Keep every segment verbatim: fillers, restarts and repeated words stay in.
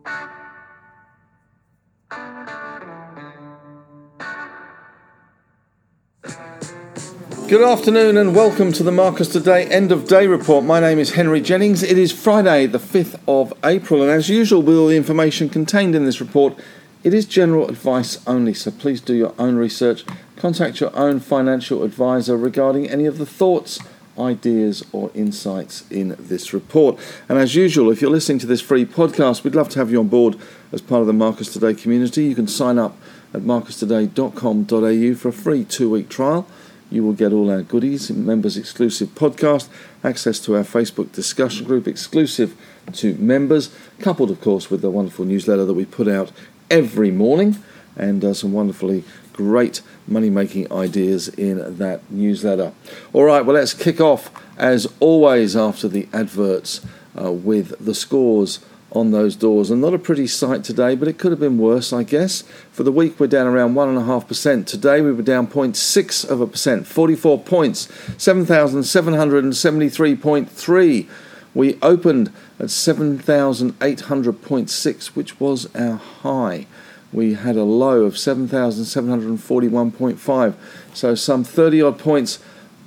Good afternoon and welcome to the Marcus Today End of Day Report. My name is Henry Jennings. It is Friday the fifth of April, and as usual with all the information contained in this report, it is general advice only, so please do your own research. Contact your own financial advisor regarding any of the thoughts, ideas or insights in this report. And as usual, if you're listening to this free podcast, we'd love to have you on board as part of the Marcus Today community. You can sign up at marcus today dot com dot a u for a free two-week trial. You will get all our goodies, members exclusive podcast, access to our Facebook discussion group exclusive to members, coupled of course with the wonderful newsletter that we put out every morning, and uh, some wonderfully great money-making ideas in that newsletter. All right, well, let's kick off as always after the adverts uh, with the scores on those doors. And not a pretty sight today, but it could have been worse, I guess. For the week, we're down around one point five percent. Today, we were down zero point six of a percent, forty-four points, seven thousand seven hundred seventy-three point three. We opened at seven thousand eight hundred point six, which was our high. We had a low of seven thousand seven hundred forty-one point five, so some thirty-odd points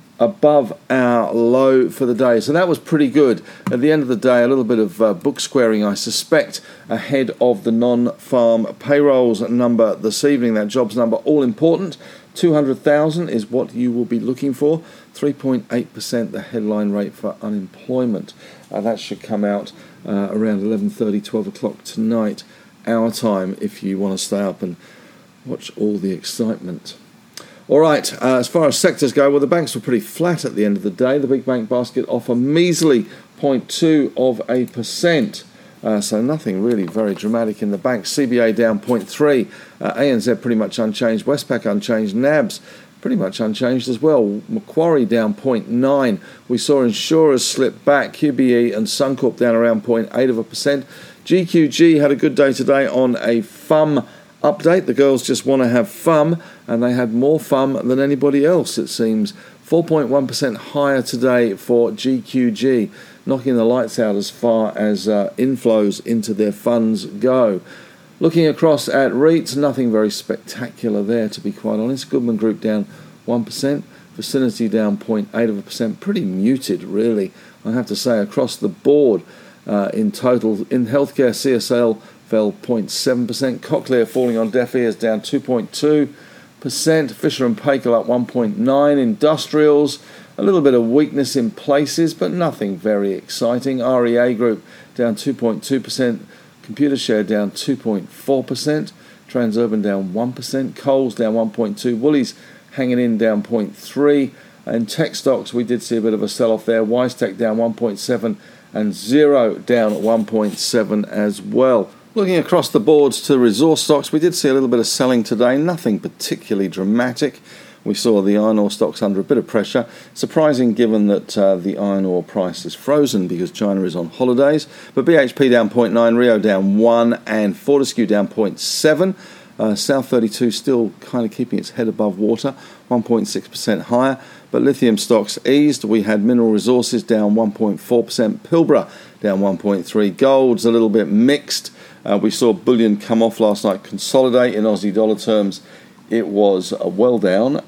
above our low for the day. So that was pretty good. At the end of the day, a little bit of uh, book squaring, I suspect, ahead of the non-farm payrolls number this evening. That jobs number, all important. two hundred thousand is what you will be looking for. three point eight percent the headline rate for unemployment. Uh, that should come out uh, around eleven thirty, twelve o'clock tonight, our time, if you want to stay up and watch all the excitement. All right, uh, as far as sectors go, well, the banks were pretty flat at the end of the day. The big bank basket off a measly zero point two of a percent. Uh, so nothing really very dramatic in the banks. C B A down zero point three. Uh, A N Z pretty much unchanged. Westpac unchanged. N A B S pretty much unchanged as well. Macquarie down zero point nine. We saw insurers slip back. Q B E and Suncorp down around zero point eight of a percent. G Q G had a good day today on a F U M update. The girls just want to have fun, and they had more fun than anybody else, it seems. four point one percent higher today for G Q G, knocking the lights out as far as uh, inflows into their funds go. Looking across at REITs, nothing very spectacular there, to be quite honest. Goodman Group down one percent, Vicinity down zero point eight of a percent. Pretty muted, really, I have to say, across the board uh, in total. In healthcare, C S L fell zero point seven percent. Cochlear falling on deaf ears, down two point two percent. Fisher and Paykel up one point nine. Industrials, a little bit of weakness in places, but nothing very exciting. R E A Group down two point two percent. Computershare down two point four percent. Transurban down one percent. Coles down one point two. Woolies hanging in down zero point three. And tech stocks, we did see a bit of a sell-off there. WiseTech down one point seven and Xero down one point seven as well. Looking across the boards to resource stocks, we did see a little bit of selling today, nothing particularly dramatic. We saw the iron ore stocks under a bit of pressure. Surprising given that uh, the iron ore price is frozen because China is on holidays. But B H P down zero point nine, Rio down one, and Fortescue down zero point seven. Uh, South thirty-two still kind of keeping its head above water, one point six percent higher. But lithium stocks eased. We had Mineral Resources down one point four percent. Pilbara down one point three. Gold's a little bit mixed. Uh, we saw bullion come off last night, consolidate in Aussie dollar terms. It was uh, well down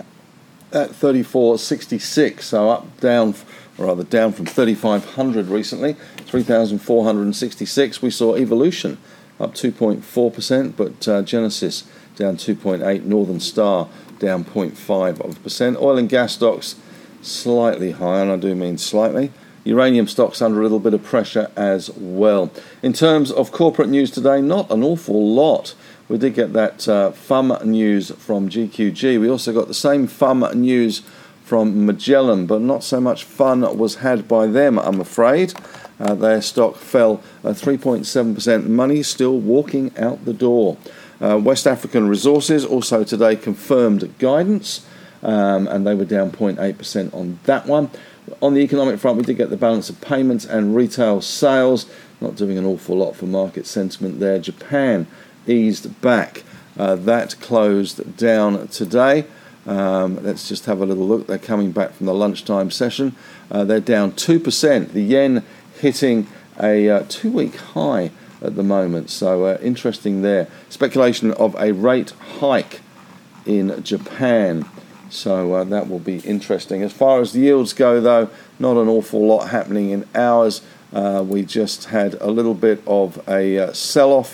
at thirty-four sixty-six, so up, down, or rather down from thirty-five hundred recently, three thousand four hundred sixty-six. We saw Evolution up two point four percent, but uh, Genesis down two point eight, Northern Star down zero point five of a percent. Oil and gas stocks slightly higher, and I do mean slightly. Uranium stocks under a little bit of pressure as well. In terms of corporate news today, not an awful lot. We did get that uh, F U M news from G Q G. We also got the same F U M news from Magellan, but not so much fun was had by them, I'm afraid. Uh, their stock fell uh, three point seven percent. Money still walking out the door. Uh, West African Resources also today confirmed guidance, um, and they were down zero point eight percent on that one. On the economic front, we did get the balance of payments and retail sales. Not doing an awful lot for market sentiment there. Japan eased back. Uh, that closed down today. Um, let's just have a little look. They're coming back from the lunchtime session. Uh, they're down two percent. The yen hitting a uh, two-week high at the moment. So uh, interesting there. Speculation of a rate hike in Japan. So uh, that will be interesting. As far as the yields go, though, not an awful lot happening in ours. Uh, we just had a little bit of a uh, sell-off.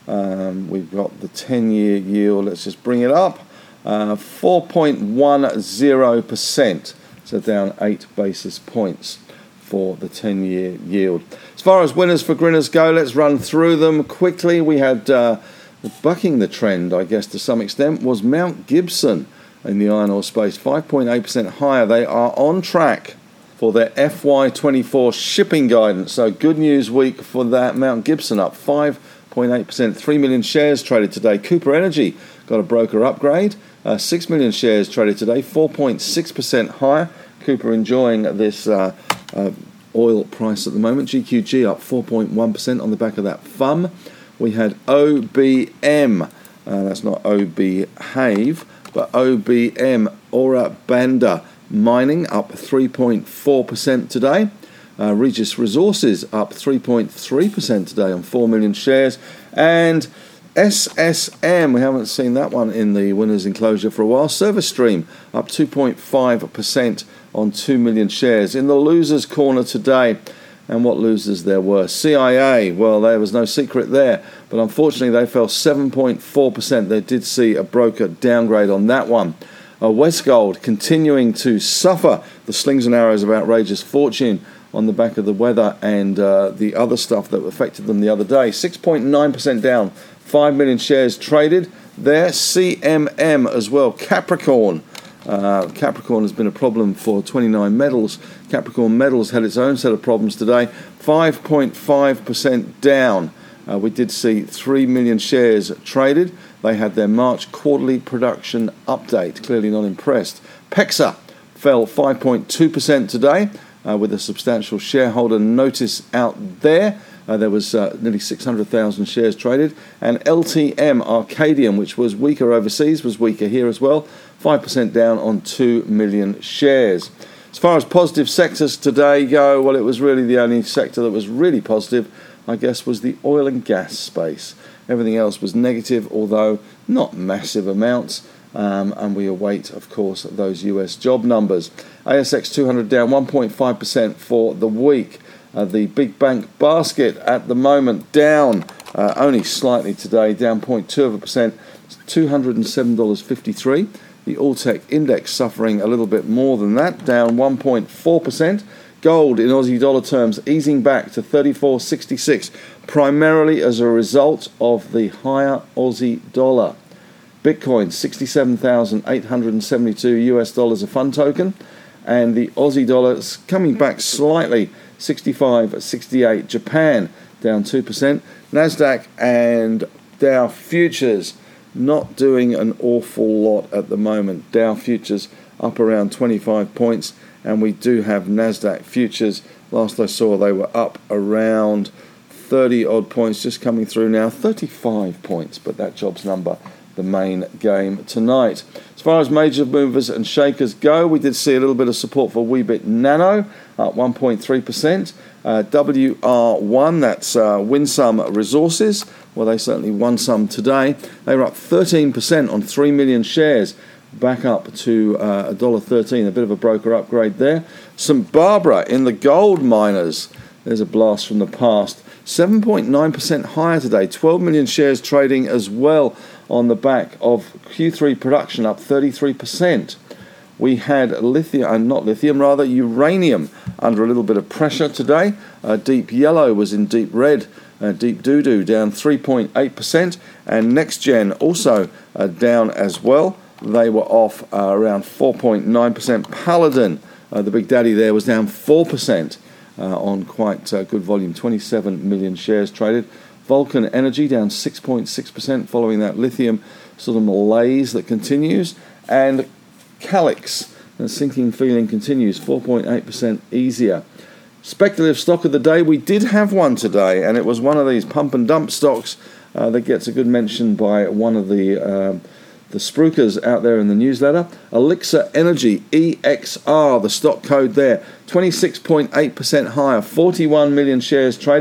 Um, we've got the ten-year yield. Let's just bring it up. Uh, four point one zero percent. So down eight basis points for the ten-year yield. As far as winners for grinners go, let's run through them quickly. We had uh, bucking the trend, I guess, to some extent, was Mount Gibson in the iron ore space, five point eight percent higher. They are on track for their F Y twenty-four shipping guidance. So good news week for that. Mount Gibson up five point eight percent, three million shares traded today. Cooper Energy got a broker upgrade, uh, six million shares traded today, four point six percent higher. Cooper enjoying this uh, uh, oil price at the moment. G Q G up four point one percent on the back of that F U M. We had O B M, uh, that's not O B Have, but O B M, Ora Banda Mining, up three point four percent today. Uh, Regis Resources up three point three percent today on four million shares. And S S M, we haven't seen that one in the winners enclosure for a while. Service Stream up two point five percent on two million shares. In the losers corner today, and what losers there were. C I A, well, there was no secret there, but unfortunately they fell seven point four percent. They did see a broker downgrade on that one. Uh, Westgold continuing to suffer the slings and arrows of outrageous fortune on the back of the weather and uh, the other stuff that affected them the other day. six point nine percent down, five million shares traded there. C M M as well. Capricorn. Uh, Capricorn has been a problem for twenty-nine Metals. Capricorn Metals had its own set of problems today. five point five percent down. Uh, we did see three million shares traded. They had their March quarterly production update. Clearly not impressed. PEXA fell five point two percent today uh, with a substantial shareholder notice out there. Uh, there was uh, nearly six hundred thousand shares traded. And L T M Arcadium, which was weaker overseas, was weaker here as well. five percent down on two million shares. As far as positive sectors today go, well, it was really the only sector that was really positive, I guess, was the oil and gas space. Everything else was negative, although not massive amounts. Um, and we await, of course, those U S job numbers. A S X two hundred down one point five percent for the week. Uh, the big bank basket at the moment down uh, only slightly today, down zero point two of a percent, two hundred seven dollars fifty-three. The Alltech index suffering a little bit more than that, down one point four percent. Gold in Aussie dollar terms easing back to thirty-four sixty-six, primarily as a result of the higher Aussie dollar. Bitcoin sixty-seven thousand eight hundred seventy-two U S dollars a fund token, and the Aussie dollar is coming back slightly, sixty-five sixty-eight. Japan down two percent. Nasdaq and Dow futures not doing an awful lot at the moment. Dow futures up around twenty-five points, and we do have Nasdaq futures. Last I saw, they were up around thirty odd points, just coming through now, thirty-five points, but that jobs number, the main game tonight. As far as major movers and shakers go, we did see a little bit of support for Weebit Nano, up one point three percent. Uh, W R one, that's uh, Winsome Resources, well, they certainly won some today. They were up thirteen percent on three million shares, back up to uh, one dollar thirteen, a bit of a broker upgrade there. Saint Barbara in the gold miners, there's a blast from the past, seven point nine percent higher today, twelve million shares trading as well on the back of Q three production up thirty-three percent. We had lithium, uh, not lithium, rather uranium under a little bit of pressure today. Uh, deep yellow was in deep red, uh, deep doo-doo down three point eight percent, and NextGen also uh, down as well. They were off uh, around four point nine percent. Paladin, uh, the big daddy there, was down four percent uh, on quite uh, good volume, twenty-seven million shares traded. Vulcan Energy down six point six percent following that lithium sort of malaise that continues. And Calix, the sinking feeling continues, four point eight percent easier. Speculative stock of the day, we did have one today, and it was one of these pump and dump stocks uh, that gets a good mention by one of the um, the spruikers out there in the newsletter. Elixir Energy, E X R, the stock code there, twenty-six point eight percent higher, forty-one million shares traded,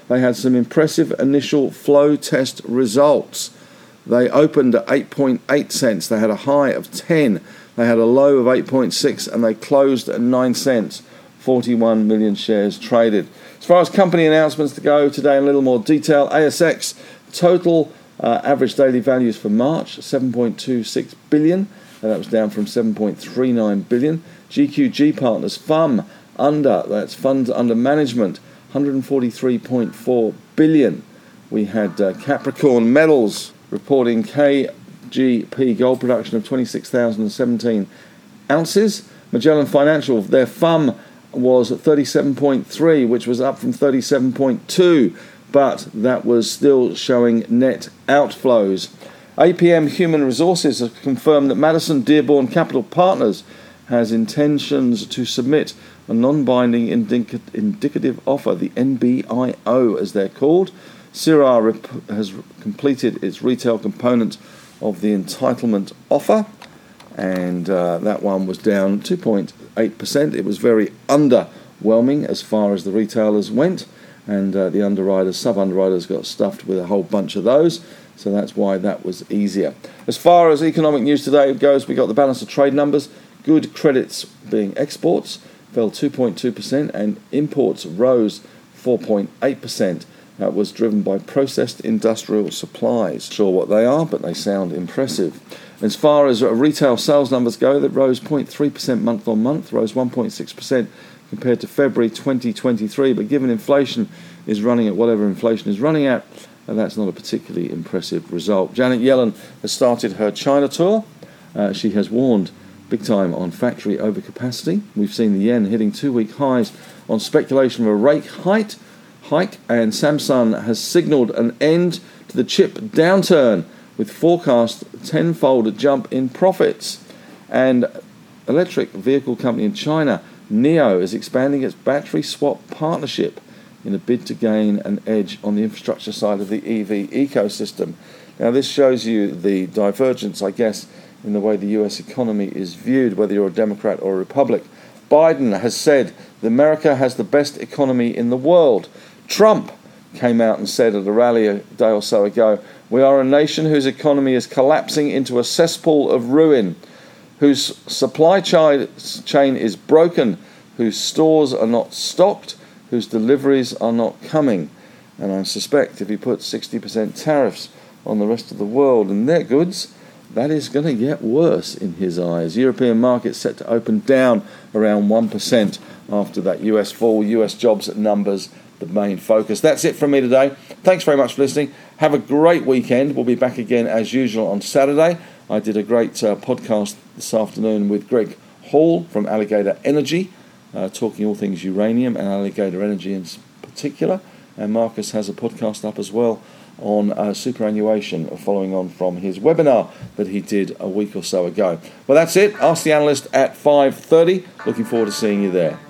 they had some impressive initial flow test results. They opened at eight point eight cents. They had a high of ten. They had a low of eight point six, and they closed at nine cents. forty-one million shares traded. As far as company announcements to go today in a little more detail, A S X total uh, average daily values for March, seven point two six billion, and that was down from seven point three nine billion. G Q G Partners F U M under, that's funds under management, one hundred forty-three point four billion. We had uh, Capricorn Metals reporting K G P gold production of twenty-six thousand seventeen ounces. Magellan Financial, their F U M was at thirty-seven point three, which was up from thirty-seven point two, but that was still showing net outflows. A P M Human Resources has confirmed that Madison Dearborn Capital Partners has intentions to submit a non-binding indic- indicative offer, the N B I O as they're called. Syrah rep- has completed its retail component of the entitlement offer, and uh, that one was down two point eight percent. It was very underwhelming as far as the retailers went, and uh, the underwriters, sub-underwriters got stuffed with a whole bunch of those, so that's why that was easier. As far as economic news today goes, we got the balance of trade numbers. Good credits being exports fell two point two percent, and imports rose four point eight percent. That was driven by processed industrial supplies. Not sure what they are, but they sound impressive. As far as retail sales numbers go, that rose zero point three percent month on month, rose one point six percent compared to February twenty twenty-three. But given inflation is running at whatever inflation is running at, and that's not a particularly impressive result. Janet Yellen has started her China tour. Uh, she has warned big time on factory overcapacity. We've seen the yen hitting two-week highs on speculation of a rate hike, hike, and Samsung has signalled an end to the chip downturn with forecast tenfold jump in profits. And electric vehicle company in China, NIO, is expanding its battery swap partnership in a bid to gain an edge on the infrastructure side of the E V ecosystem. Now, this shows you the divergence, I guess, in the way the U S economy is viewed, whether you're a Democrat or a Republic. Biden has said that America has the best economy in the world. Trump came out and said at a rally a day or so ago, "We are a nation whose economy is collapsing into a cesspool of ruin, whose supply chain is broken, whose stores are not stocked, whose deliveries are not coming." And I suspect if you put sixty percent tariffs on the rest of the world and their goods, that is going to get worse in his eyes. European markets set to open down around one percent after that U S fall. U S jobs numbers, the main focus. That's it from me today. Thanks very much for listening. Have a great weekend. We'll be back again as usual on Saturday. I did a great uh, podcast this afternoon with Greg Hall from Alligator Energy, uh, talking all things uranium and Alligator Energy in particular. And Marcus has a podcast up as well on uh, superannuation, following on from his webinar that he did a week or so ago. Well, that's it. Ask the Analyst at five thirty. Looking forward to seeing you there.